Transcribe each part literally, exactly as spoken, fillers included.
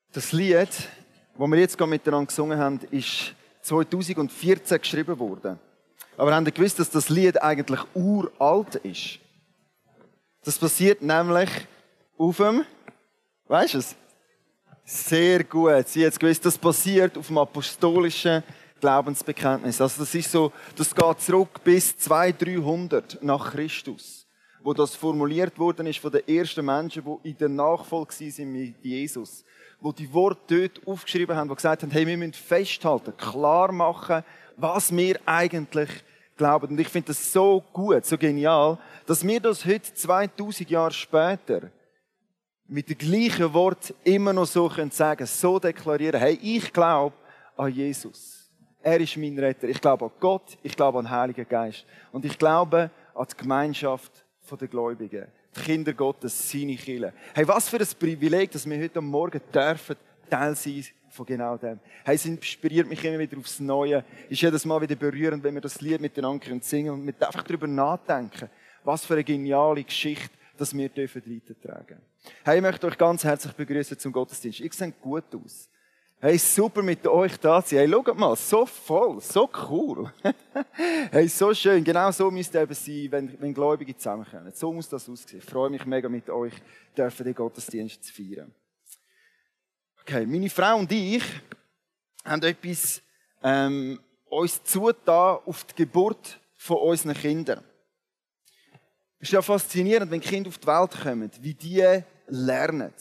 Das Lied, das wir jetzt gerade miteinander gesungen haben, ist zweitausendvierzehn geschrieben worden. Aber habt ihr gewusst, dass das Lied eigentlich uralt ist? Das passiert nämlich auf dem, weisst du es? Sehr gut. Sie hat gewusst, das passiert auf dem apostolischen Glaubensbekenntnis. Also das ist so, das geht zurück bis zweihundert, dreihundert nach Christus, wo das formuliert worden ist von den ersten Menschen, die in der Nachfolge waren mit Jesus, wo die Worte dort aufgeschrieben haben, die gesagt haben, hey, wir müssen festhalten, klar machen, was wir eigentlich glauben. Und ich finde das so gut, so genial, dass wir das heute zweitausend Jahre später mit dem gleichen Wort immer noch so können sagen, so deklarieren, hey, ich glaube an Jesus. Er ist mein Retter. Ich glaube an Gott, ich glaube an den Heiligen Geist. Und ich glaube an die Gemeinschaft der Gläubigen. Die Kinder Gottes, seine Kirche. Hey, was für ein Privileg, dass wir heute Morgen dürfen Teil sein von genau dem. Hey, es inspiriert mich immer wieder aufs Neue. Ist jedes Mal wieder berührend, wenn wir das Lied miteinander singen und mit einfach darüber nachdenken, was für eine geniale Geschichte, dass wir dürfen weitertragen. Hey, ich möchte euch ganz herzlich begrüßen zum Gottesdienst. Ihr seht gut aus. Hey, super mit euch da zu sein. Hey, schaut mal, so voll, so cool. Hey, so schön. Genau so müsst ihr eben sein, wenn, wenn Gläubige zusammenkommen. So muss das aussehen. Ich freue mich mega mit euch, dürfen den Gottesdienst zu feiern. Okay, meine Frau und ich haben etwas ähm, uns zugetan auf die Geburt von unseren Kindern. Es ist ja faszinierend, wenn Kinder auf die Welt kommen, wie die lernen.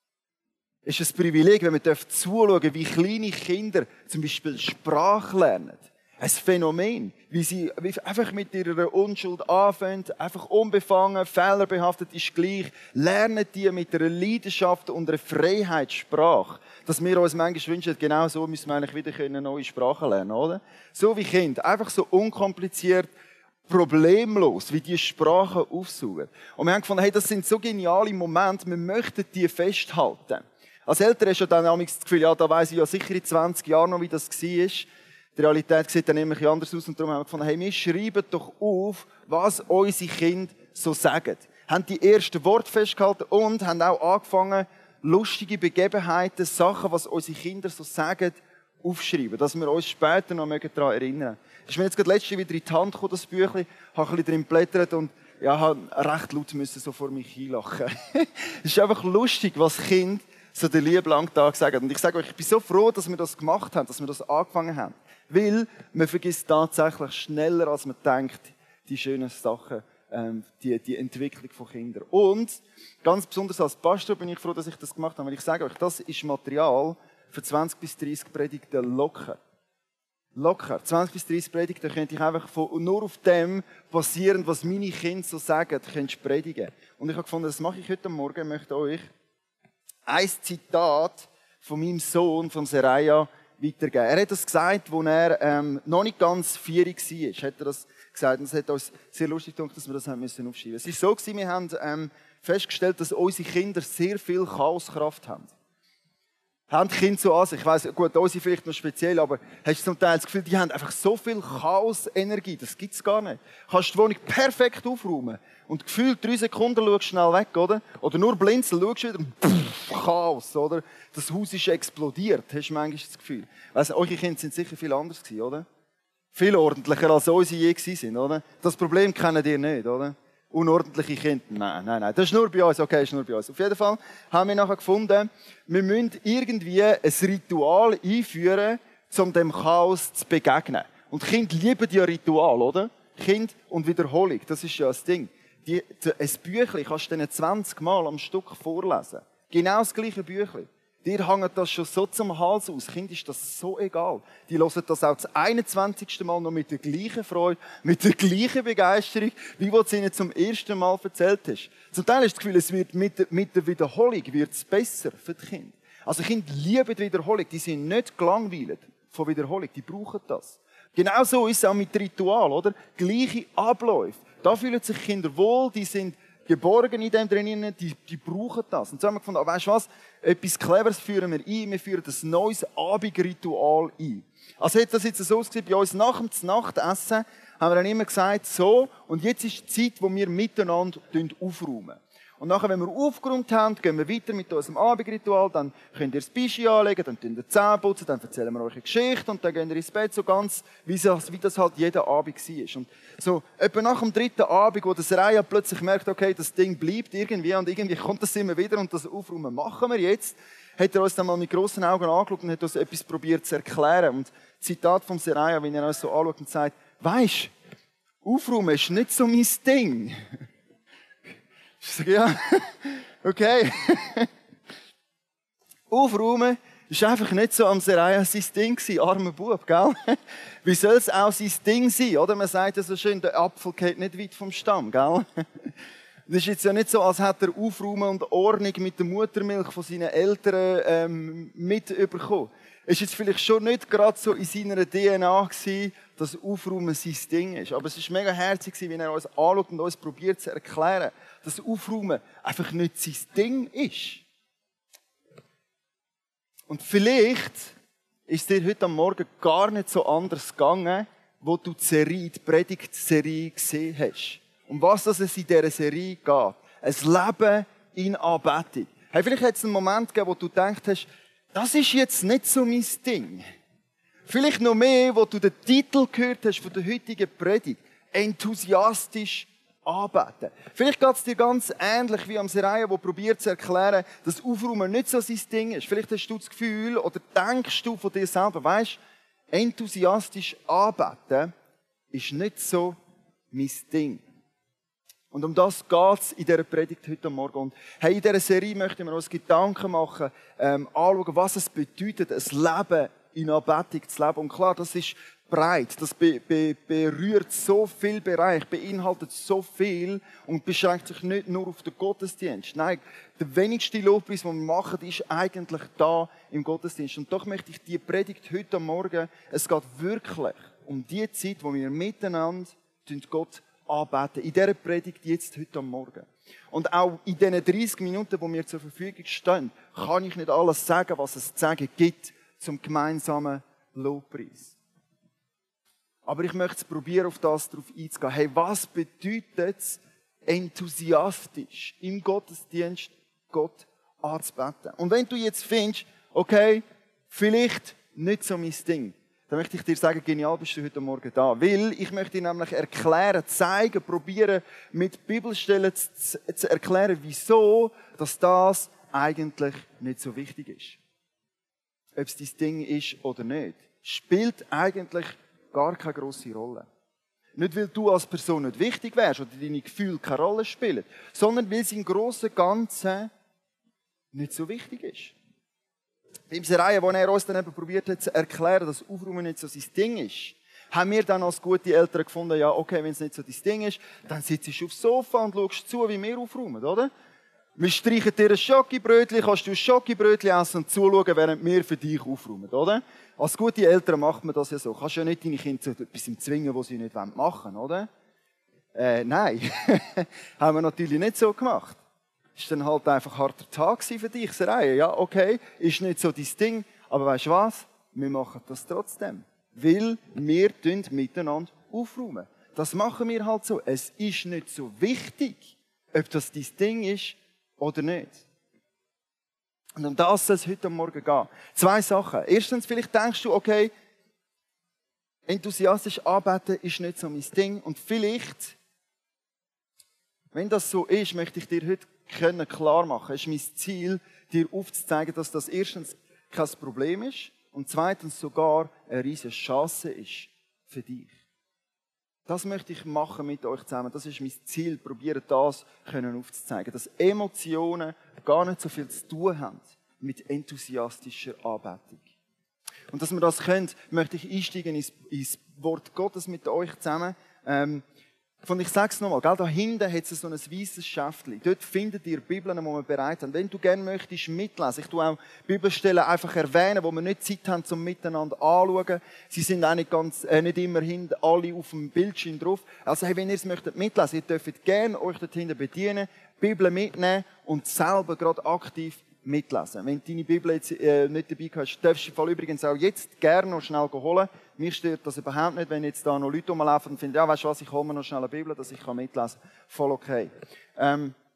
Es ist ein Privileg, wenn wir zuschauen dürfen, wie kleine Kinder zum Beispiel Sprache lernen. Ein Phänomen, wie sie einfach mit ihrer Unschuld anfangen, einfach unbefangen, fehlerbehaftet ist gleich, lernen die mit einer Leidenschaft und einer Freiheit Sprache, dass wir uns manchmal wünschen, genau so müssen wir eigentlich wieder eine neue Sprache lernen, oder? So wie Kinder, einfach so unkompliziert, problemlos, wie die Sprache aufsuchen. Und wir haben gefunden, hey, das sind so geniale Momente, wir möchten die festhalten. Als Eltern hast du dann das Gefühl, ja, da weiss ich ja sicher in zwanzig Jahren noch, wie das war. Die Realität sieht dann immer ein bisschen anders aus und darum haben wir gefunden, hey, wir schreiben doch auf, was unsere Kinder so sagen. Haben die ersten Worte festgehalten und haben auch angefangen, lustige Begebenheiten, Sachen, was unsere Kinder so sagen, aufschreiben, dass wir uns später noch daran erinnern. Das ist mir jetzt gerade letzte wieder in die Hand gekommen, das Büchlein, habe ein bisschen drin geblättert und ja, habe recht laut müssen so vor mich hinlachen. Es ist einfach lustig, was Kinder so den lieben langen Tag sagen. Und ich sage euch, ich bin so froh, dass wir das gemacht haben, dass wir das angefangen haben. Weil man vergisst tatsächlich schneller, als man denkt, die schönen Sachen, ähm, die, die Entwicklung von Kindern. Und ganz besonders als Pastor bin ich froh, dass ich das gemacht habe. Weil ich sage euch, das ist Material für zwanzig bis dreißig Predigten locker. Locker. zwanzig bis dreißig Predigten könnte ich einfach von, nur auf dem basierend, was meine Kinder so sagen, könnte ich predigen. Und ich habe gefunden, das mache ich heute Morgen. Ich möchte euch ein Zitat von meinem Sohn, von Seraya, weitergeben. Er hat das gesagt, als er ähm, noch nicht ganz vierig war. Hat er das gesagt. Und es hat uns sehr lustig gedacht, dass wir das haben müssen aufschreiben. Es war so, wir haben ähm, festgestellt, dass unsere Kinder sehr viel Chaoskraft haben. Haben die Kinder so an sich? Ich weiss, gut, unsere vielleicht noch speziell, aber hast du zum Teil das Gefühl, die haben einfach so viel Chaos-Energie, das gibt es gar nicht. Du kannst die Wohnung perfekt aufräumen und gefühlt drei Sekunden schaust schnell weg, oder? Oder nur blinzeln, schaust wieder und pff, Chaos, oder? Das Haus ist explodiert, hast du manchmal das Gefühl. Weiss, eure Kinder sind sicher viel anders gewesen, oder? Viel ordentlicher, als unsere je gewesen sind, oder? Das Problem kennen ihr nicht, oder? Unordentliche Kinder. Nein, nein, nein. Das ist nur bei uns. Okay, ist nur bei uns. Auf jeden Fall haben wir nachher gefunden, wir müssen irgendwie ein Ritual einführen, um dem Chaos zu begegnen. Und Kinder lieben ja Ritual, oder? Kind und Wiederholung, das ist ja das Ding. Die, ein Büchlein kannst du denen zwanzig Mal am Stück vorlesen. Genau das gleiche Büchlein. Dir hängt das schon so zum Hals aus. Kind ist das so egal. Die hören das auch das einundzwanzigste Mal noch mit der gleichen Freude, mit der gleichen Begeisterung, wie du es ihnen zum ersten Mal erzählt hast. Zum Teil ist das Gefühl, es wird mit der, mit der Wiederholung wird's besser für die Kinder. Also Kinder lieben die Wiederholung. Die sind nicht gelangweilt von Wiederholung. Die brauchen das. Genauso ist es auch mit Ritual, oder? Gleiche Abläufe. Da fühlen sich Kinder wohl, die sind geborgen in dem drinnen, die, die brauchen das. Und so haben wir gefunden, oh, weißt du was, etwas Cleveres führen wir ein, wir führen ein neues Abendritual ein. Also hat das jetzt so ausgesehen, bei uns nach dem Nachtessen haben wir dann immer gesagt, so, und jetzt ist die Zeit, wo wir miteinander aufräumen. Und nachher, wenn wir aufgeräumt haben, gehen wir weiter mit unserem Abendritual, dann könnt ihr das Bischi anlegen, dann tun wir die Zähne putzen, dann erzählen wir euch eine Geschichte und dann gehen ihr ins Bett, so ganz, wie das, wie das halt jeder Abend war. Und so, etwa nach dem dritten Abend, wo das Reihe plötzlich merkt, okay, das Ding bleibt irgendwie und irgendwie kommt das immer wieder und das Aufräumen machen wir jetzt, hat er uns dann mal mit grossen Augen angeschaut und hat uns etwas probiert zu erklären. Und das Zitat vom Seraya, wenn er uns so anschaut und sagt, weisst, Aufräumen ist nicht so mein Ding. Ich sage, ja, okay. Aufräumen ist einfach nicht so am Seraya sein Ding gewesen, armer Bub, gell? Wie soll es auch sein Ding sein, oder? Man sagt ja so schön, der Apfel geht nicht weit vom Stamm, gell? Das ist jetzt ja nicht so, als hätte er Aufräumen und Ordnung mit der Muttermilch von seinen Eltern ähm, mitbekommen. Es war jetzt vielleicht schon nicht gerade so in seiner D N A gewesen, dass Aufräumen sein Ding ist. Aber es war mega herzig, wie er uns anschaut und uns probiert zu erklären, dass Aufräumen einfach nicht sein Ding ist. Und vielleicht ist dir heute am Morgen gar nicht so anders gegangen, wo du die Serie, die Predigtserie gesehen hast. Um was es in dieser Serie geht. Ein Leben in Anbetung. Hey, vielleicht hat es einen Moment gegeben, wo du gedacht hast, das ist jetzt nicht so mein Ding. Vielleicht noch mehr, wo du den Titel gehört hast von der heutigen Predigt. Enthusiastisch anbeten. Vielleicht geht es dir ganz ähnlich wie am Seraya, der probiert zu erklären, dass Aufräumen nicht so sein Ding ist. Vielleicht hast du das Gefühl oder denkst du von dir selber, weisst, enthusiastisch anbeten ist nicht so mein Ding. Und um das geht es in dieser Predigt heute Morgen. Und hey, in dieser Serie möchten wir uns Gedanken machen, ähm, anschauen, was es bedeutet, ein Leben in Anbetung zu leben. Und klar, das ist breit, das be be berührt so viel Bereich, beinhaltet so viel und beschränkt sich nicht nur auf den Gottesdienst. Nein, der wenigste Lobpreis, den wir machen, ist eigentlich da im Gottesdienst. Und doch möchte ich die Predigt heute Morgen, es geht wirklich um die Zeit, wo wir miteinander Gott anbeten. In dieser Predigt jetzt, heute am Morgen. Und auch in diesen dreißig Minuten, die mir zur Verfügung stehen, kann ich nicht alles sagen, was es zu sagen gibt zum gemeinsamen Lobpreis. Aber ich möchte es probieren, auf das darauf einzugehen. Hey, was bedeutet es, enthusiastisch im Gottesdienst Gott anzubeten? Und wenn du jetzt findest, okay, vielleicht nicht so mein Ding, dann möchte ich dir sagen, genial bist du heute Morgen da. Weil ich möchte dir nämlich erklären, zeigen, probieren, mit Bibelstellen zu, zu erklären, wieso dass das eigentlich nicht so wichtig ist. Ob es dein Ding ist oder nicht, spielt eigentlich gar keine grosse Rolle. Nicht, weil du als Person nicht wichtig wärst oder deine Gefühle keine Rolle spielen, sondern weil es im grossen Ganzen nicht so wichtig ist. Im Seraya, wo er uns dann eben probiert hat zu erklären, dass Aufräumen nicht so sein Ding ist, haben wir dann als gute Eltern gefunden, ja, okay, wenn es nicht so dein Ding ist, dann sitzt du aufs Sofa und schaust zu, wie wir aufräumen, oder? Wir streichen dir ein Schokibrötchen, kannst du ein Schokibrötchen essen und zuschauen, während wir für dich aufräumen, oder? Als gute Eltern macht man das ja so. Du kannst ja nicht deine Kinder zu etwas zwingen, was sie nicht machen wollen, oder? Äh, nein. Haben wir natürlich nicht so gemacht. Ist dann halt einfach ein harter Tag für dich, Seraya. Ja, okay, ist nicht so dein Ding, aber weißt du was? Wir machen das trotzdem. Weil wir miteinander aufräumen. Das machen wir halt so. Es ist nicht so wichtig, ob das dein Ding ist oder nicht. Und um das soll es heute Morgen gehen. Zwei Sachen. Erstens, vielleicht denkst du, okay, enthusiastisch anbeten ist nicht so mein Ding. Und vielleicht, wenn das so ist, möchte ich dir heute können klar machen. Es ist mein Ziel, dir aufzuzeigen, dass das erstens kein Problem ist und zweitens sogar eine riesige Chance ist für dich. Das möchte ich machen mit euch zusammen. Das ist mein Ziel, probieren das können aufzuzeigen, dass Emotionen gar nicht so viel zu tun haben mit enthusiastischer Anbetung. Und dass wir das können, möchte ich einsteigen ins, ins Wort Gottes mit euch zusammen. Ähm, Und ich sage es nochmal, gell, da hinten hat es so ein weißes Schäftchen. Dort findet ihr Bibeln, die wir bereit haben. Wenn du gerne möchtest mitlesen, ich tue auch Bibelstellen einfach erwähnen, wo wir nicht Zeit haben, zum miteinander anzuschauen. Sie sind auch nicht, ganz, äh, nicht immer hinten alle auf dem Bildschirm drauf. Also hey, wenn ihr es möchtet mitlesen, ihr dürft gerne euch dort hinten bedienen, Bibel mitnehmen und selber gerade aktiv mitlesen. Wenn du deine Bibel jetzt äh, nicht dabei hast, darfst du die Fall übrigens auch jetzt gerne noch schnell holen. Mir stört das überhaupt nicht, wenn jetzt da noch Leute rumlaufen und finden, ja, weißt du was, ich hole mir noch schnell eine Bibel, dass ich mitlesen kann. Voll okay. Ähm,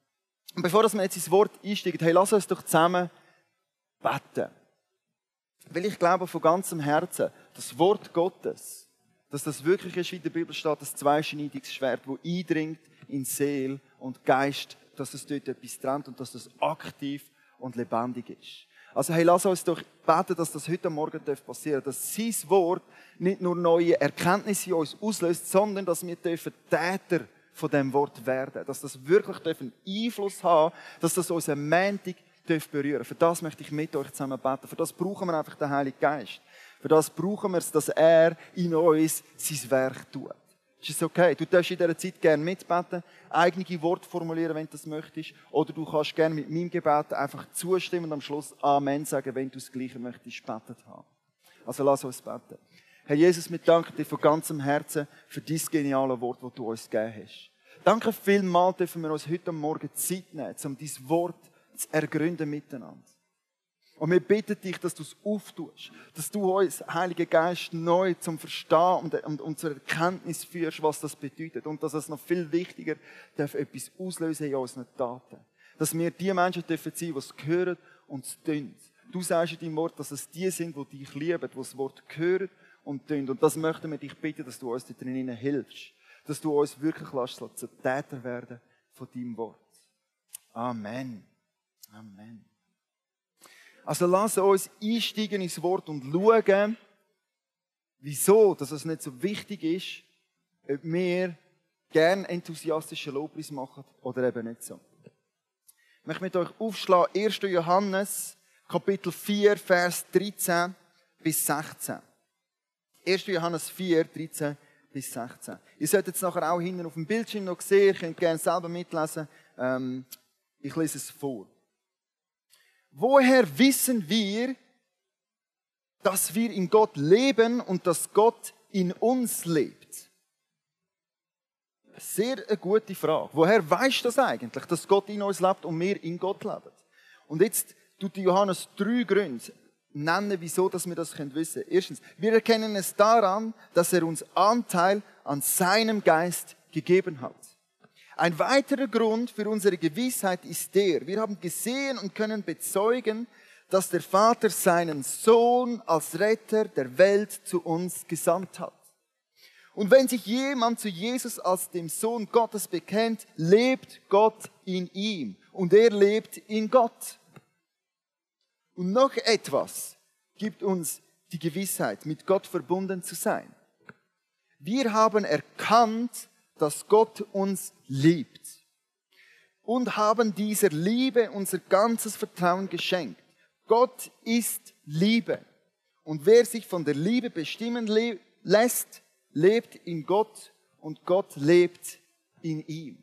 Und bevor wir jetzt ins Wort einsteigen, hey, lass uns doch zusammen beten. Weil ich glaube von ganzem Herzen, das Wort Gottes, dass das wirklich ist, wie in der Bibel steht, das zweischneidiges Schwert, das eindringt in Seele und Geist, dass es dort etwas trennt und dass das aktiv und lebendig ist. Also hey, lass uns doch beten, dass das heute Morgen passieren darf, dass sein Wort nicht nur neue Erkenntnisse in uns auslöst, sondern dass wir Täter von dem Wort werden. Dass das wirklich einen Einfluss haben, dass das unseren Montag berühren darf. Für das möchte ich mit euch zusammen beten. Für das brauchen wir einfach den Heiligen Geist. Für das brauchen wir es, dass er in uns sein Werk tut. Ist es okay? Du darfst in dieser Zeit gerne mitbeten, eigene Worte formulieren, wenn du das möchtest. Oder du kannst gerne mit meinem Gebet einfach zustimmen und am Schluss Amen sagen, wenn du das Gleiche möchtest betet haben. Also lass uns beten. Herr Jesus, wir danken dir von ganzem Herzen für dein geniale Wort, das du uns gegeben hast. Danke vielmals, dürfen wir uns heute Morgen Zeit nehmen, um dein Wort zu ergründen miteinander. Und wir bitten dich, dass du es auftust, dass du uns, Heiliger Geist, neu zum Verstehen und, und, und zur Erkenntnis führst, was das bedeutet. Und dass es noch viel wichtiger darf, etwas auslösen in unseren Taten. Dass wir die Menschen dürfen sein, die es hören und es tun. Du sagst in deinem Wort, dass es die sind, die dich lieben, die das Wort hören und tun. Und das möchten wir dich bitten, dass du uns da drinnen hilfst. Dass du uns wirklich lässt, zu Täter werden von deinem Wort. Amen. Amen. Also lass uns einsteigen ins Wort und schauen, wieso dass es nicht so wichtig ist, ob wir gerne enthusiastischen Lobpreis machen oder eben nicht so. Ich möchte mit euch aufschlagen, erster Johannes, Kapitel vier, Vers dreizehn bis sechzehn. erster Johannes vier, dreizehn bis sechzehn. Ihr solltet es nachher auch hinten auf dem Bildschirm noch sehen, ihr könnt gerne selber mitlesen. Ähm, ich lese es vor. Woher wissen wir, dass wir in Gott leben und dass Gott in uns lebt? Sehr eine gute Frage. Woher weißt du das eigentlich, dass Gott in uns lebt und wir in Gott leben? Und jetzt tut Johannes drei Gründe nennen, wieso dass wir das wissen können. Erstens, wir erkennen es daran, dass er uns Anteil an seinem Geist gegeben hat. Ein weiterer Grund für unsere Gewissheit ist der, wir haben gesehen und können bezeugen, dass der Vater seinen Sohn als Retter der Welt zu uns gesandt hat. Und wenn sich jemand zu Jesus als dem Sohn Gottes bekennt, lebt Gott in ihm und er lebt in Gott. Und noch etwas gibt uns die Gewissheit, mit Gott verbunden zu sein. Wir haben erkannt, dass Gott uns liebt und haben dieser Liebe unser ganzes Vertrauen geschenkt. Gott ist Liebe und wer sich von der Liebe bestimmen le- lässt, lebt in Gott und Gott lebt in ihm.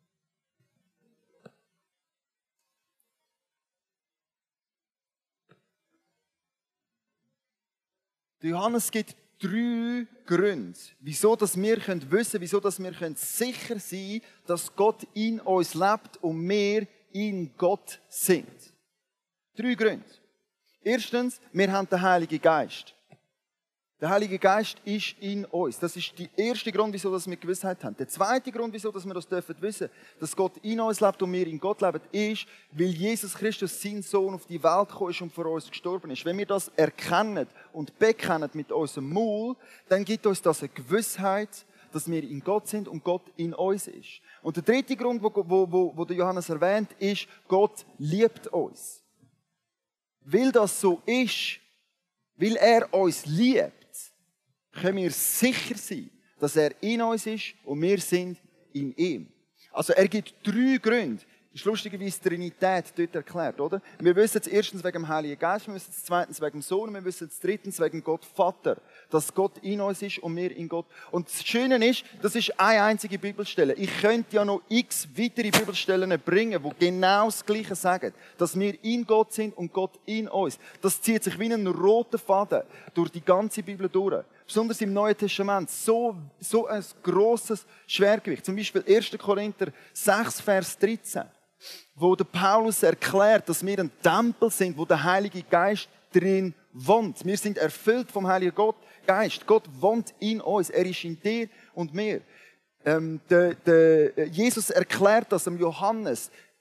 Johannes gibt drei Gründe, wieso dass wir wissen können, wieso dass wir sicher sein können, dass Gott in uns lebt und wir in Gott sind. Drei Gründe. Erstens, wir haben den Heiligen Geist. Der Heilige Geist ist in uns. Das ist der erste Grund, wieso dass wir Gewissheit haben. Der zweite Grund, wieso dass wir das dürfen wissen, dass Gott in uns lebt und wir in Gott leben, ist, weil Jesus Christus, sein Sohn, auf die Welt gekommen ist und für uns gestorben ist. Wenn wir das erkennen und bekennen mit unserem Maul, dann gibt uns das eine Gewissheit, dass wir in Gott sind und Gott in uns ist. Und der dritte Grund, wo, wo, wo, wo der Johannes erwähnt, ist, Gott liebt uns. Weil das so ist, weil er uns liebt, können wir sicher sein, dass er in uns ist und wir sind in ihm. Also er gibt drei Gründe. Das ist lustigerweise die Trinität dort erklärt, oder? Wir wissen es erstens wegen dem Heiligen Geist, wir wissen es zweitens wegen dem Sohn, wir wissen es drittens wegen Gott Vater, dass Gott in uns ist und wir in Gott. Und das Schöne ist, das ist eine einzige Bibelstelle. Ich könnte ja noch x weitere Bibelstellen bringen, die genau das Gleiche sagen, dass wir in Gott sind und Gott in uns. Das zieht sich wie ein roter Faden durch die ganze Bibel durch. Besonders im Neuen Testament, so, so ein grosses Schwergewicht. Zum Beispiel erster Korinther sechs, Vers dreizehn, wo der Paulus erklärt, dass wir ein Tempel sind, wo der Heilige Geist drin wohnt. Wir sind erfüllt vom Heiligen Gott, Geist. Gott wohnt in uns. Er ist in dir und mir. Ähm, der, der Jesus erklärt das am Johannes.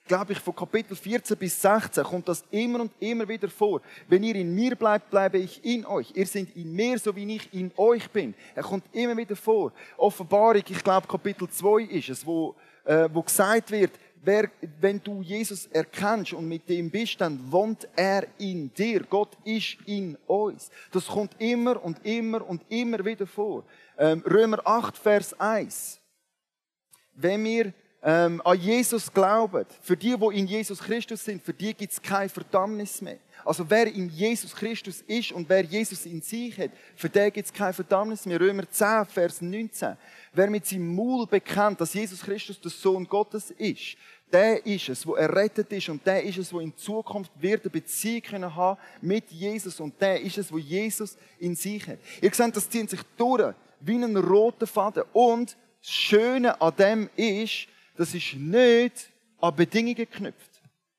glaube ich, von Kapitel vierzehn bis sechzehn kommt das immer und immer wieder vor. Wenn ihr in mir bleibt, bleibe ich in euch. Ihr seid in mir, so wie ich in euch bin. Er kommt immer wieder vor. Offenbarung, ich glaube, Kapitel zwei ist es, wo, äh, wo gesagt wird, wer, wenn du Jesus erkennst und mit dem bist, dann wohnt er in dir. Gott ist in uns. Das kommt immer und immer und immer wieder vor. Ähm, Römer acht, Vers eins. Wenn wir ähm, an Jesus glauben, für die, die in Jesus Christus sind, für die gibt es keine Verdammnis mehr. Also wer in Jesus Christus ist und wer Jesus in sich hat, für den gibt es keine Verdammnis mehr. Römer zehn, Vers neunzehn. Wer mit seinem Mund bekennt, dass Jesus Christus der Sohn Gottes ist, der ist es, wo errettet ist, und der ist es, wo in Zukunft wird eine Beziehung können haben mit Jesus, und der ist es, wo Jesus in sich hat. Ihr seht, das zieht sich durch wie ein roter Faden. Und das Schöne an dem ist, das ist nicht an Bedingungen geknüpft.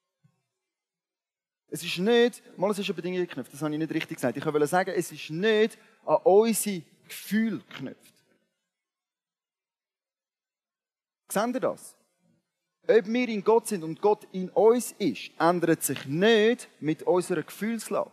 Es ist nicht, mal es ist an Bedingungen geknüpft, das habe ich nicht richtig gesagt. Ich wollte sagen, es ist nicht an unsere Gefühle geknüpft. Seht ihr das? Ob wir in Gott sind und Gott in uns ist, ändert sich nicht mit unserer Gefühlslage.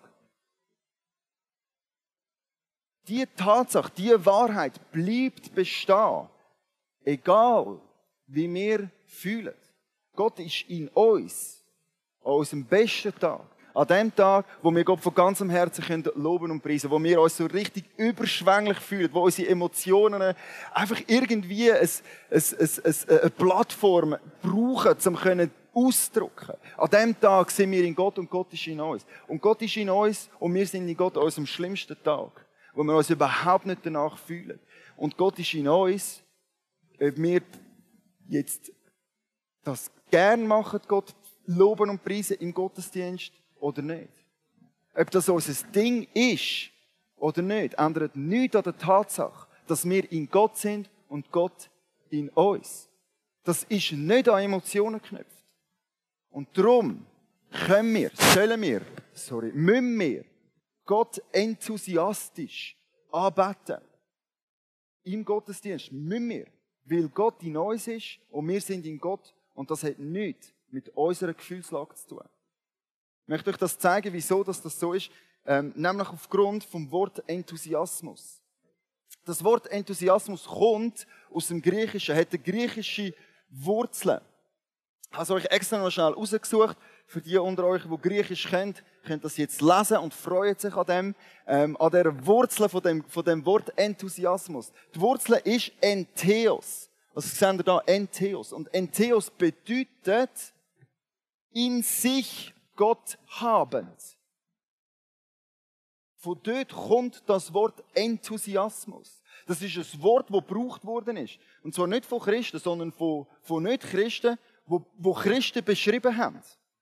Die Tatsache, die Wahrheit bleibt bestehen, egal wie wir fühlen. Gott ist in uns, an unserem besten Tag. An dem Tag, wo wir Gott von ganzem Herzen können loben und preisen, wo wir uns so richtig überschwänglich fühlen, wo unsere Emotionen einfach irgendwie ein, ein, ein, ein, eine Plattform brauchen, um können auszudrücken. An dem Tag sind wir in Gott und Gott ist in uns. Und Gott ist in uns und wir sind in Gott an unserem schlimmsten Tag, wo wir uns überhaupt nicht danach fühlen. Und Gott ist in uns, ob wir jetzt das gern machen, Gott loben und preisen im Gottesdienst oder nicht. Ob das unser Ding ist oder nicht, ändert nichts an der Tatsache, dass wir in Gott sind und Gott in uns. Das ist nicht an Emotionen geknüpft. Und darum können wir, sollen wir, sorry, müssen wir Gott enthusiastisch anbeten. Im Gottesdienst müssen wir, weil Gott in uns ist und wir sind in Gott, und das hat nichts mit unserer Gefühlslage zu tun. Ich möchte euch das zeigen, wieso das so ist, ähm, nämlich aufgrund vom Wort Enthusiasmus. Das Wort Enthusiasmus kommt aus dem Griechischen, hat eine griechische Wurzel. Ich habe es euch extra noch schnell rausgesucht. Für die unter euch, die Griechisch kennen, könnt das jetzt lesen und freuen sich an dem, ähm, an der Wurzel von dem, von dem Wort Enthusiasmus. Die Wurzel ist Entheos. Was sehen wir da? Entheos. Und Entheos bedeutet in sich Gott habend. Von dort kommt das Wort Enthusiasmus. Das ist ein Wort, das gebraucht worden ist. Und zwar nicht von Christen, sondern von, von Nicht-Christen, wo, wo Christen beschrieben haben.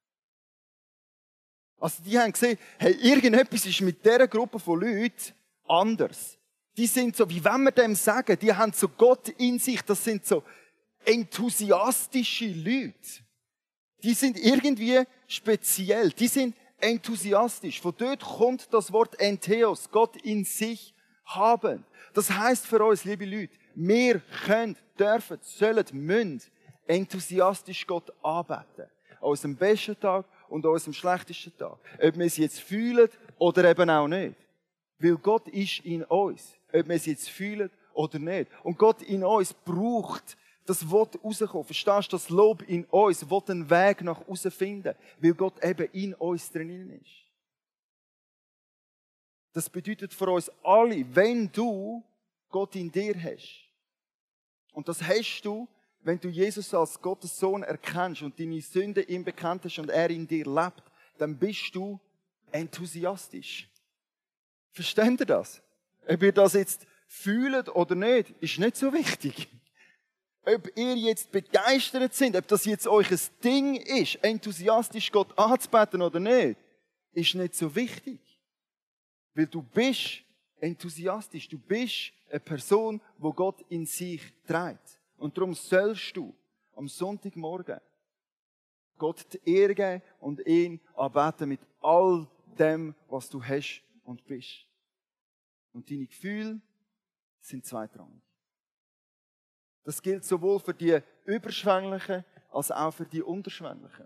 Also die haben gesehen, hey, irgendetwas ist mit dieser Gruppe von Leuten anders. Die sind so, wie wenn wir dem sagen, die haben so Gott in sich, das sind so enthusiastische Leute. Die sind irgendwie speziell, die sind enthusiastisch. Von dort kommt das Wort Entheos, Gott in sich haben. Das heisst für uns, liebe Leute, wir können, dürfen, sollen, müssen enthusiastisch Gott anbeten. An unserem besten Tag und an unserem schlechtesten Tag. Ob wir es jetzt fühlen oder eben auch nicht. Weil Gott ist in uns. Ob wir es jetzt fühlen oder nicht. Und Gott in uns braucht, das will rauskommen. Verstehst du, das Lob in uns will einen Weg nach außen finden. Weil Gott eben in uns drinnen ist. Das bedeutet für uns alle, wenn du Gott in dir hast. Und das hast du, wenn du Jesus als Gottes Sohn erkennst und deine Sünde ihm bekannt hast und er in dir lebt, dann bist du enthusiastisch. Versteht ihr das? Ob ihr das jetzt fühlt oder nicht, ist nicht so wichtig. Ob ihr jetzt begeistert seid, ob das jetzt euch ein Ding ist, enthusiastisch Gott anzubeten oder nicht, ist nicht so wichtig. Weil du bist enthusiastisch. Du bist eine Person, die Gott in sich trägt. Und darum sollst du am Sonntagmorgen Gott die Ehre geben und ihn anbeten mit all dem, was du hast und bist. Und deine Gefühle sind zweitrangig. Das gilt sowohl für die überschwänglichen als auch für die Unterschwänglichen.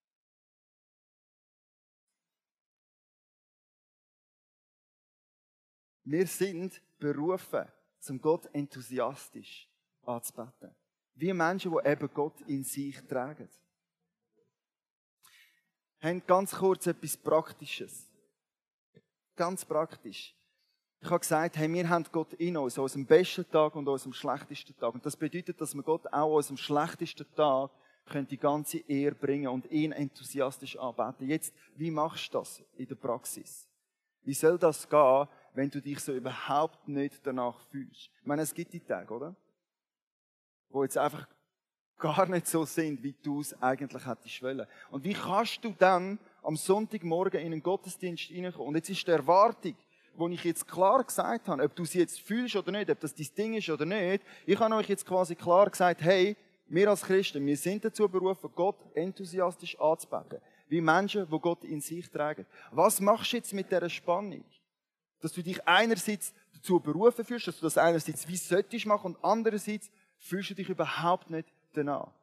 Wir sind berufen, zum Gott enthusiastisch anzubeten. Wie Menschen, die eben Gott in sich tragen. Wir haben ganz kurz etwas Praktisches. Ganz praktisch. Ich habe gesagt, hey, wir haben Gott in uns, an unserem besten Tag und an unserem schlechtesten Tag. Und das bedeutet, dass wir Gott auch an unserem schlechtesten Tag können die ganze Ehre bringen und ihn enthusiastisch anbeten. Jetzt, wie machst du das in der Praxis? Wie soll das gehen, wenn du dich so überhaupt nicht danach fühlst? Ich meine, es gibt die Tage, oder? Wo jetzt einfach gar nicht so sind, wie du es eigentlich hättest wollen. Und wie kannst du dann am Sonntagmorgen in einen Gottesdienst hineinkommen? Und jetzt ist die Erwartung, wo ich jetzt klar gesagt habe, ob du sie jetzt fühlst oder nicht, ob das dein Ding ist oder nicht. Ich habe euch jetzt quasi klar gesagt, hey, wir als Christen, wir sind dazu berufen, Gott enthusiastisch anzubeten. Wie Menschen, die Gott in sich tragen. Was machst du jetzt mit dieser Spannung? Dass du dich einerseits dazu berufen fühlst, dass du das einerseits wie solltest machen und andererseits fühlst du dich überhaupt nicht danach.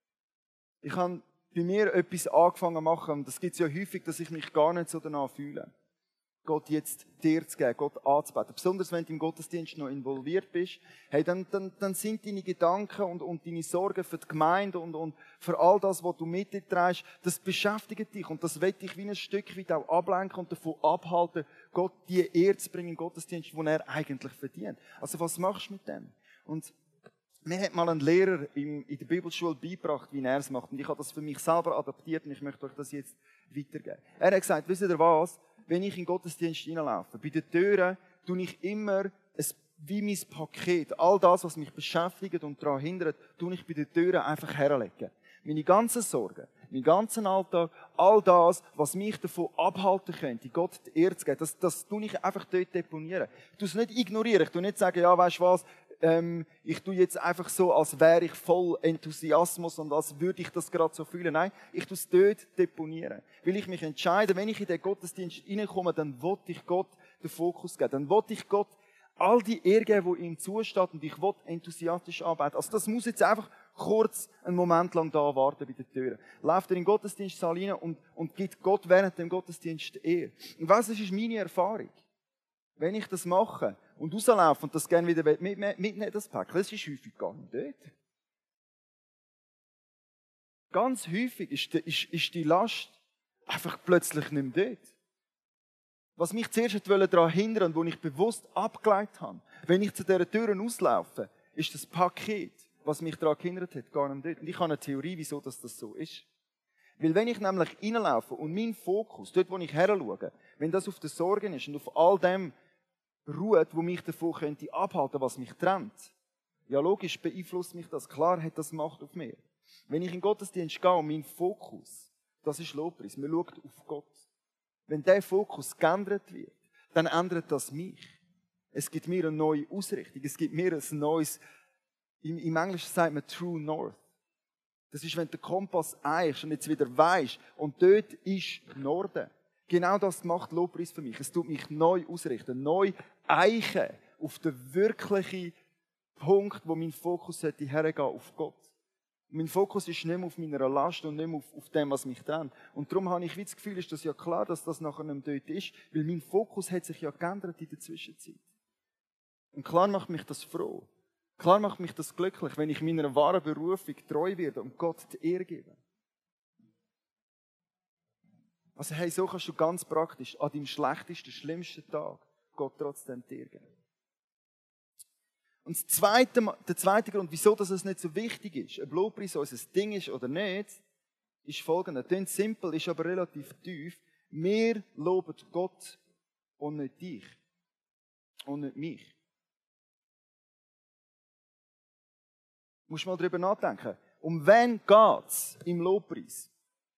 Ich habe bei mir etwas angefangen zu machen, und das gibt es ja häufig, dass ich mich gar nicht so danach fühle. Gott jetzt dir zu geben, Gott anzubeten. Besonders wenn du im Gottesdienst noch involviert bist, hey, dann, dann, dann sind deine Gedanken und, und deine Sorgen für die Gemeinde und, und für all das, was du mit dir trägst, das beschäftigt dich und das will dich wie ein Stück weit auch ablenken und davon abhalten, Gott die Ehre zu bringen im Gottesdienst, die er eigentlich verdient. Also was machst du mit dem? Und mir hat mal ein Lehrer in der Bibelschule beigebracht, wie er es macht. Und ich habe das für mich selber adaptiert und ich möchte euch das jetzt weitergeben. Er hat gesagt, wisst ihr was? Wenn ich in den Gottesdienst hineinlaufe, bei den Türen tue ich immer ein, wie mein Paket, all das, was mich beschäftigt und daran hindert, tue ich bei den Türen einfach herlegen. Meine ganzen Sorgen, meinen ganzen Alltag, all das, was mich davon abhalten könnte, Gott die Ehre zu geben, das, das tue ich einfach dort deponieren. Ich tue es nicht ignorieren, ich tue nicht sagen, ja, weißt du was, ähm, ich tue jetzt einfach so, als wäre ich voll Enthusiasmus und als würde ich das gerade so fühlen. Nein, ich tue es dort deponieren. Will ich mich entscheiden, wenn ich in den Gottesdienst reinkomme, dann will ich Gott den Fokus geben. Dann will ich Gott all die Ehre geben, die ihm zusteht und ich will enthusiastisch arbeiten. Also das muss jetzt einfach kurz einen Moment lang da warten bei den Türen. Läuft er in den Gottesdienstsaal rein und, und gibt Gott während dem Gottesdienst Ehre. Und weißt du, das ist meine Erfahrung. Wenn ich das mache und rauslaufe und das gerne wieder mitnehmen, mitnehmen das Päckchen, das ist häufig gar nicht dort. Ganz häufig ist die, ist, ist die Last einfach plötzlich nicht mehr dort. Was mich zuerst daran hindern und wo ich bewusst abgeleitet habe, wenn ich zu dieser Türen auslaufe, ist das Paket, was mich daran gehindert hat, gar nicht dort. Und ich habe eine Theorie, wieso das so ist. Weil wenn ich nämlich reinlaufe und mein Fokus, dort wo ich heranschaue, wenn das auf den Sorgen ist und auf all dem ruht, wo mich davon könnte abhalten, was mich trennt, ja logisch beeinflusst mich das. Klar hat das Macht auf mir. Wenn ich in den Gottesdienst gehe und mein Fokus, das ist Lobpreis, man schaut auf Gott. Wenn der Fokus geändert wird, dann ändert das mich. Es gibt mir eine neue Ausrichtung, es gibt mir ein neues, im, im Englischen sagt man True North. Das ist, wenn der Kompass eichst und jetzt wieder weisst und dort ist Norden. Genau das macht Lobpreis für mich. Es tut mich neu ausrichten, neu eichen auf den wirklichen Punkt, wo mein Fokus sollte hergehen, auf Gott. Mein Fokus ist nicht mehr auf meiner Last und nicht mehr auf, auf dem, was mich trennt. Und darum habe ich wie das Gefühl, ist das ja klar, dass das nachher nicht mehr dort ist, weil mein Fokus hat sich ja geändert in der Zwischenzeit. Und klar macht mich das froh. Klar macht mich das glücklich, wenn ich meiner wahren Berufung treu werde und Gott die Ehre gebe. Also hey, so kannst du ganz praktisch an deinem schlechtesten, schlimmsten Tag Gott trotzdem die Ehre geben. Und das zweite, der zweite Grund, wieso das nicht so wichtig ist, ob Lobpreis unser Ding ist oder nicht, ist folgender. Klingt simpel, ist aber relativ tief. Wir loben Gott und nicht dich. Und nicht mich. Du musst mal darüber nachdenken. Um wen geht es im Lobpreis?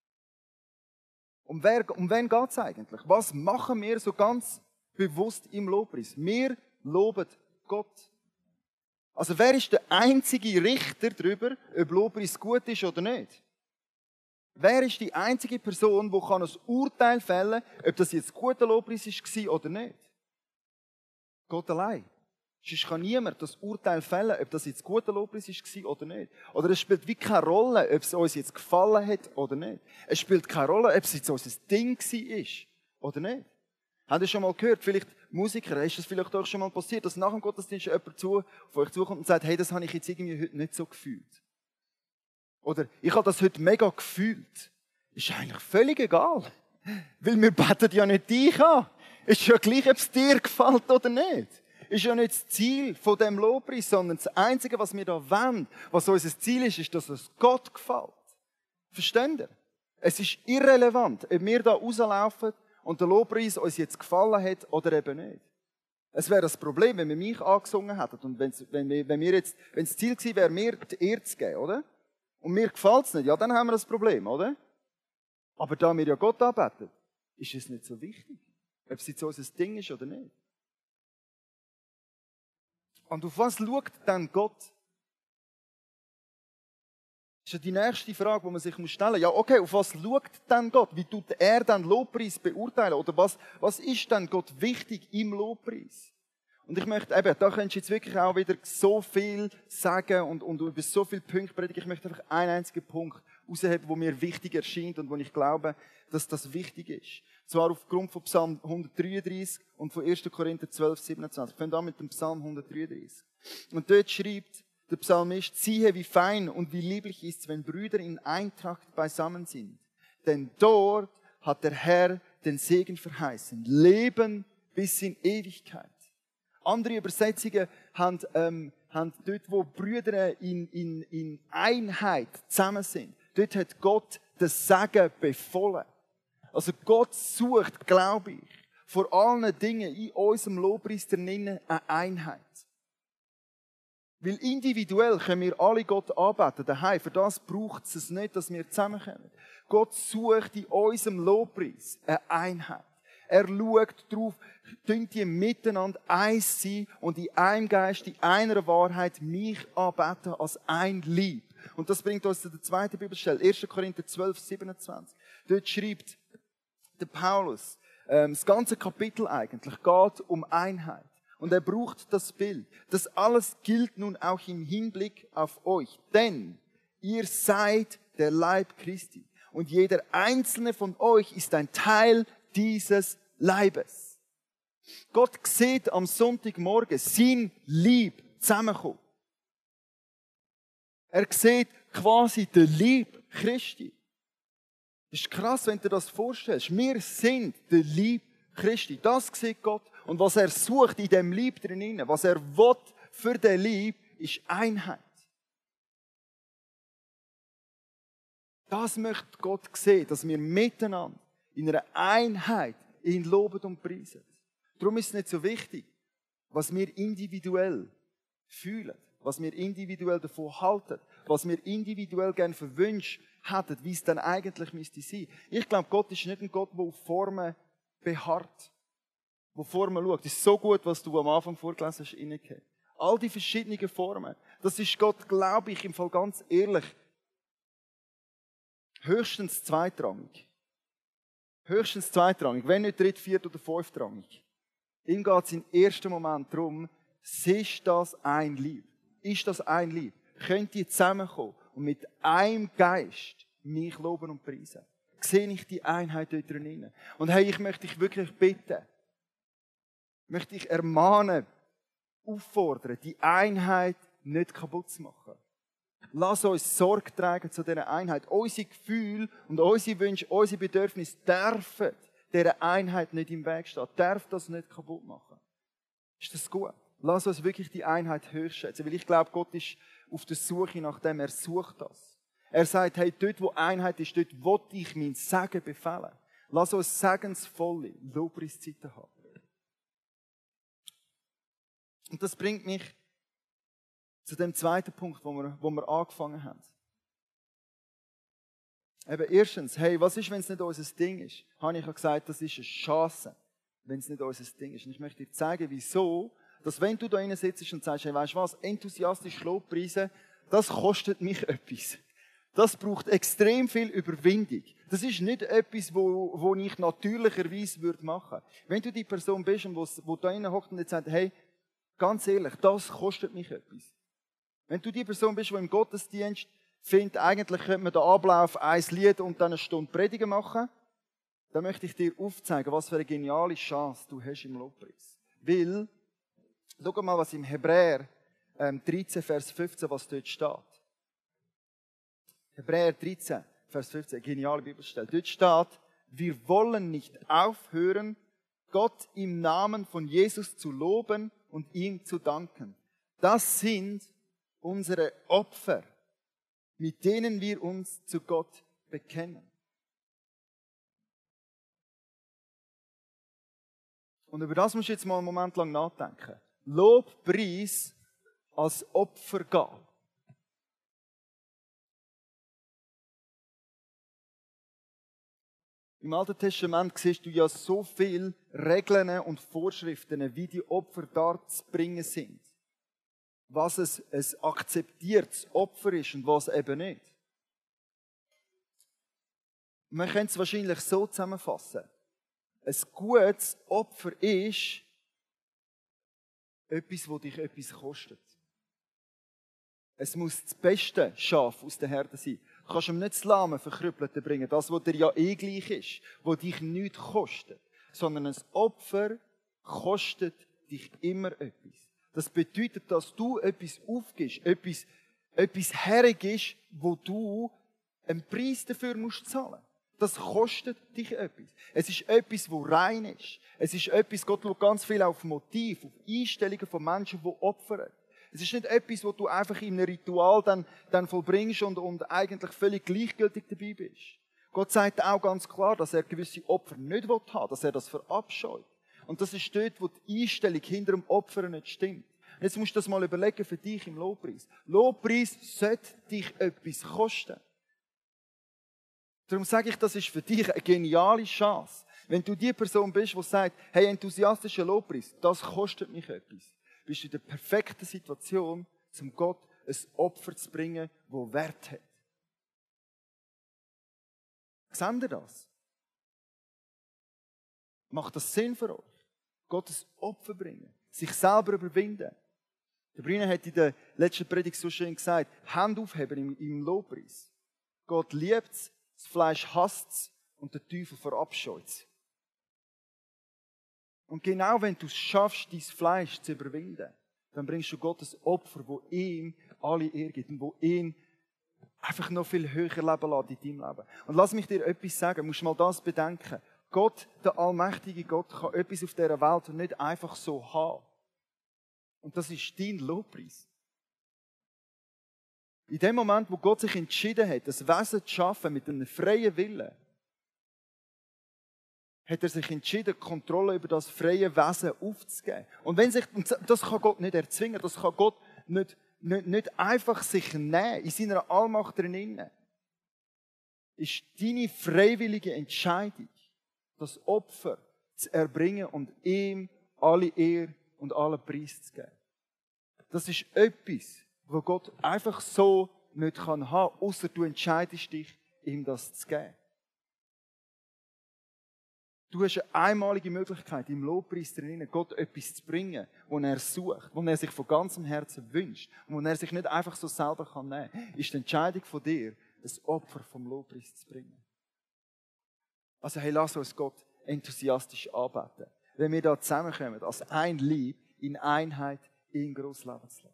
Um, wer, um wen geht es eigentlich? Was machen wir so ganz bewusst im Lobpreis? Wir loben Gott. Also wer ist der einzige Richter darüber, ob Lobpreis gut ist oder nicht? Wer ist die einzige Person, die ein Urteil fällen kann, ob das jetzt guter Lobpreis war oder nicht? Gott allein. Sonst kann niemand das Urteil fällen, ob das jetzt guter Lobpreis war oder nicht. Oder es spielt wie keine Rolle, ob es uns jetzt gefallen hat oder nicht. Es spielt keine Rolle, ob es jetzt unser Ding war oder nicht. Habt ihr schon mal gehört, vielleicht Musiker, ist das vielleicht auch schon mal passiert, dass nach dem Gottesdienst jemand zu, auf euch zukommt und sagt, hey, das habe ich jetzt irgendwie heute nicht so gefühlt. Oder ich habe das heute mega gefühlt. Ist eigentlich völlig egal. Weil wir beten ja nicht dich an. Ist ja gleich, ob es dir gefällt oder nicht. Ist ja nicht das Ziel von dem Lobpreis, sondern das Einzige, was wir da wollen, was unser Ziel ist, ist, dass es Gott gefällt. Versteht ihr? Es ist irrelevant, ob wir da rauslaufen und der Lobpreis uns jetzt gefallen hat oder eben nicht. Es wäre das Problem, wenn wir mich angesungen hätten und wenn, wenn, wir, wenn, wir jetzt, wenn das Ziel gewesen wäre, mir die Ehre zu geben, oder? Und mir gefällt es nicht, ja, dann haben wir das Problem, oder? Aber da wir ja Gott anbeten, ist es nicht so wichtig, ob es jetzt unser Ding ist oder nicht. Und auf was schaut dann Gott? Das ist ja die nächste Frage, die man sich stellen muss. Ja, okay, auf was schaut dann Gott? Wie tut er dann Lobpreis beurteilen? Oder was, was ist dann Gott wichtig im Lobpreis? Und ich möchte eben, da könntest du jetzt wirklich auch wieder so viel sagen und, und über so viele Punkte predigen. Ich möchte einfach einen einzigen Punkt herausheben, der mir wichtig erscheint und wo ich glaube, dass das wichtig ist. Zwar aufgrund von Psalm hundertdreiunddreißig und von erster Korinther zwölf, siebenundzwanzig. Wir fangen an mit dem Psalm hundertdreiunddreißig. Und dort schreibt der Psalmist, siehe, wie fein und wie lieblich ist es, wenn Brüder in Eintracht beisammen sind. Denn dort hat der Herr den Segen verheißen. Leben bis in Ewigkeit. Andere Übersetzungen haben, ähm, haben dort, wo Brüder in, in, in Einheit zusammen sind, dort hat Gott das Segen befohlen. Also Gott sucht, glaube ich, vor allen Dingen in unserem Lobpreis drinnen eine Einheit. Weil individuell können wir alle Gott anbeten daheim. Für das braucht es nicht, dass wir zusammenkommen. Gott sucht in unserem Lobpreis eine Einheit. Er schaut darauf, könnt ihr miteinander eins sein und in einem Geist, in einer Wahrheit mich anbeten als ein Lieb. Und das bringt uns zu der zweiten Bibelstelle, erster Korinther zwölf, siebenundzwanzig. Dort schreibt der Paulus, ähm, das ganze Kapitel eigentlich geht um Einheit. Und er braucht das Bild. Das alles gilt nun auch im Hinblick auf euch. Denn ihr seid der Leib Christi. Und jeder einzelne von euch ist ein Teil dieses Leibes. Gott sieht am Sonntagmorgen sein Lieb zusammenkommen. Er sieht quasi den Lieb Christi. Das ist krass, wenn du dir das vorstellst. Wir sind der Lieb Christi. Das sieht Gott. Und was er sucht in dem Lieb drinnen, was er will für den Lieb, ist Einheit. Das möchte Gott sehen, dass wir miteinander in einer Einheit ihn loben und preisen. Darum ist es nicht so wichtig, was wir individuell fühlen, was wir individuell davon halten, was wir individuell gerne verwünscht hätten, wie es dann eigentlich müsste sein. Ich glaube, Gott ist nicht ein Gott, der auf Formen beharrt, wo Formen schaut. Das ist so gut, was du am Anfang vorgelesen hast, reingehört. All die verschiedenen Formen, das ist Gott, glaube ich, im Fall ganz ehrlich, höchstens zweitrangig. Höchstens zweitrangig, wenn nicht dritt-, viert- oder fünftrangig. Ihm geht es im ersten Moment darum, ist das ein Lieb? Ist das ein Lieb? Könnt ihr zusammenkommen und mit einem Geist mich loben und preisen? Sehe ich die Einheit dort drin? Und hey, ich möchte dich wirklich bitten, möchte ich ermahnen, auffordern, die Einheit nicht kaputt zu machen. Lass uns Sorge tragen zu dieser Einheit. Unsere Gefühle und unsere Wünsche, unsere Bedürfnisse dürfen dieser Einheit nicht im Weg stehen. Darf das nicht kaputt machen. Ist das gut? Lass uns wirklich die Einheit hochschätzen. Weil ich glaube, Gott ist auf der Suche nach dem. Er sucht das. Er sagt, hey, dort wo Einheit ist, dort will ich mein Segen befehlen. Lass uns segensvolle Lobpreiszeiten haben. Und das bringt mich zu dem zweiten Punkt, wo wir, wo wir angefangen haben. Eben erstens, hey, was ist, wenn es nicht unser Ding ist? Habe ich ja gesagt, das ist eine Chance, wenn es nicht unser Ding ist. Und ich möchte dir zeigen, wieso, dass wenn du da drinnen sitzt und sagst, hey, weißt du was, enthusiastisch Lobpreisen, das kostet mich etwas. Das braucht extrem viel Überwindung. Das ist nicht etwas, wo, wo ich natürlicherweise machen würde. Wenn du die Person bist und wo, wo da drinnen hockt und jetzt sagt, hey, Ganz ehrlich, das kostet mich etwas. Wenn du die Person bist, die im Gottesdienst findet, eigentlich könnte man den Ablauf ein Lied und dann eine Stunde Predigen machen, dann möchte ich dir aufzeigen, was für eine geniale Chance du hast im Lobpreis. Weil, schau mal, was im Hebräer ähm, dreizehn, Vers fünfzehn, was dort steht. Hebräer dreizehn, Vers fünfzehn, geniale Bibelstelle. Dort steht, wir wollen nicht aufhören, Gott im Namen von Jesus zu loben und ihm zu danken. Das sind unsere Opfer, mit denen wir uns zu Gott bekennen. Und über das musst du jetzt mal einen Moment lang nachdenken. Lobpreis als Opfergabe. Im Alten Testament siehst du ja so viele Regeln und Vorschriften, wie die Opfer darzubringen sind. Was es ein akzeptiertes Opfer ist und was eben nicht. Man könnte es wahrscheinlich so zusammenfassen. Ein gutes Opfer ist etwas, das dich etwas kostet. Es muss das beste Schaf aus der Herde sein. Du kannst ihm nicht das lahme, verkrüppelte bringen, das, was dir ja eh gleich ist, was dich nichts kostet. Sondern ein Opfer kostet dich immer etwas. Das bedeutet, dass du etwas aufgibst, etwas, etwas hergibst, wo du einen Preis dafür musst zahlen. Das kostet dich etwas. Es ist etwas, wo rein ist. Es ist etwas, Gott schaut ganz viel auf Motiv, auf Einstellungen von Menschen, die opfern. Es ist nicht etwas, wo du einfach in einem Ritual dann, dann vollbringst und, und eigentlich völlig gleichgültig dabei bist. Gott sagt auch ganz klar, dass er gewisse Opfer nicht haben will, dass er das verabscheut. Und das ist dort, wo die Einstellung hinter dem Opfer nicht stimmt. Und jetzt musst du das mal überlegen für dich im Lobpreis. Lobpreis sollte dich etwas kosten. Darum sage ich, das ist für dich eine geniale Chance. Wenn du die Person bist, die sagt, hey, enthusiastischer Lobpreis, das kostet mich etwas. Bist du in der perfekten Situation, zum Gott ein Opfer zu bringen, das Wert hat. Seht ihr das? Macht das Sinn für euch? Gott ein Opfer bringen, sich selber überwinden. Der Briner hat in der letzten Predigt so schön gesagt, Hand aufheben im, im Lobpreis. Gott liebt es, das Fleisch hasst es und der Teufel verabscheut es. Und genau wenn du es schaffst, dein Fleisch zu überwinden, dann bringst du Gott ein Opfer, das ihm alle Ehre gibt und das ihn einfach noch viel höher leben lässt in deinem Leben. Und lass mich dir etwas sagen, du musst mal das bedenken. Gott, der allmächtige Gott, kann etwas auf dieser Welt nicht einfach so haben. Und das ist dein Lobpreis. In dem Moment, wo Gott sich entschieden hat, das Wesen zu schaffen mit einem freien Willen, hat er sich entschieden, die Kontrolle über das freie Wesen aufzugeben. Und wenn sich, das kann Gott nicht erzwingen, das kann Gott nicht, nicht, nicht einfach sich nehmen, in seiner Allmacht drinnen. Ist deine freiwillige Entscheidung, das Opfer zu erbringen und ihm alle Ehre und alle Preis zu geben. Das ist etwas, was Gott einfach so nicht kann haben, außer du entscheidest dich, ihm das zu geben. Du hast eine einmalige Möglichkeit, im Lobpreis drinnen Gott etwas zu bringen, was er sucht, was er sich von ganzem Herzen wünscht und was er sich nicht einfach so selber kann nehmen kann, ist die Entscheidung von dir, ein Opfer vom Lobpreis zu bringen. Also hey, lass uns Gott enthusiastisch anbeten, wenn wir da zusammenkommen, als ein Lieb, in Einheit, ihn gross leben zu lassen.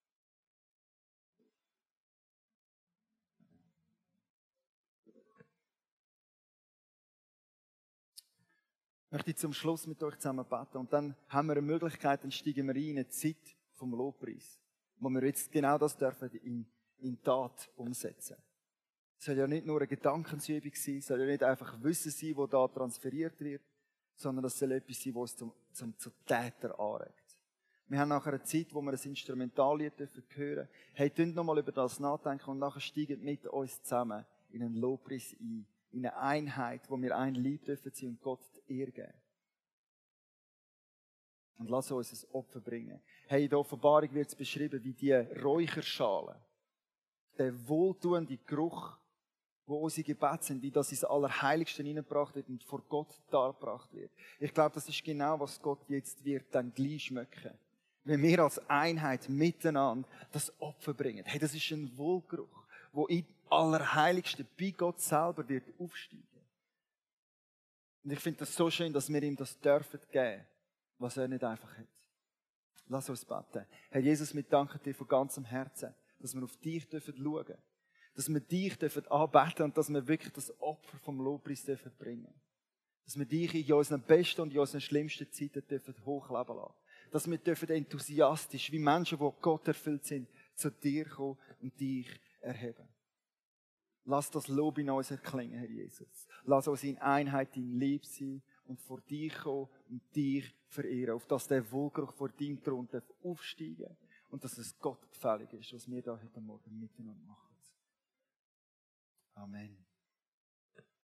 Ich möchte zum Schluss mit euch zusammen beten und dann haben wir eine Möglichkeit, dann steigen wir rein in eine Zeit vom Lobpreis, wo wir jetzt genau das dürfen in, in Tat umsetzen. Es soll ja nicht nur eine Gedankensübung sein, es soll ja nicht einfach Wissen sein, das da transferiert wird, sondern es soll etwas sein, was uns zum, zum, zum Täter anregt. Wir haben nachher eine Zeit, wo wir ein Instrumentallied hören dürfen. Hey, tünt nochmal über das nachdenken und nachher steigen mit uns zusammen in einen Lobpreis ein. In eine Einheit, wo wir ein Lied dürfen sein und Gott die Ehre geben. Und lass uns ein Opfer bringen. Hey, in der Offenbarung wird es beschrieben, wie die Räucherschale, der wohltuende Geruch, wo unsere Gebete sind, wie das ins Allerheiligste hineingebracht wird und vor Gott dargebracht wird. Ich glaube, das ist genau, was Gott jetzt wird dann gleich schmecken. Wenn wir als Einheit miteinander das Opfer bringen. Hey, das ist ein Wohlgeruch, wo in Allerheiligsten bei Gott selber wird aufsteigen. Und ich finde das so schön, dass wir ihm das dürfen geben, was er nicht einfach hat. Lass uns beten. Herr Jesus, wir danken dir von ganzem Herzen, dass wir auf dich schauen dürfen. Dass wir dich dürfen anbeten und dass wir wirklich das Opfer vom Lobpreis dürfen bringen. Dass wir dich in unseren besten und in unseren schlimmsten Zeiten dürfen hochleben lassen. Dass wir dürfen enthusiastisch, wie Menschen, die Gott erfüllt sind, zu dir kommen und dich erheben. Lass das Lob in uns erklingen, Herr Jesus. Lass uns in Einheit in Liebe sein und vor dich kommen und dich verehren. Auf dass der Wohlgeruch vor deinem Thron aufsteigen darf und dass es Gott gefällig ist, was wir da heute Morgen miteinander machen. Amen.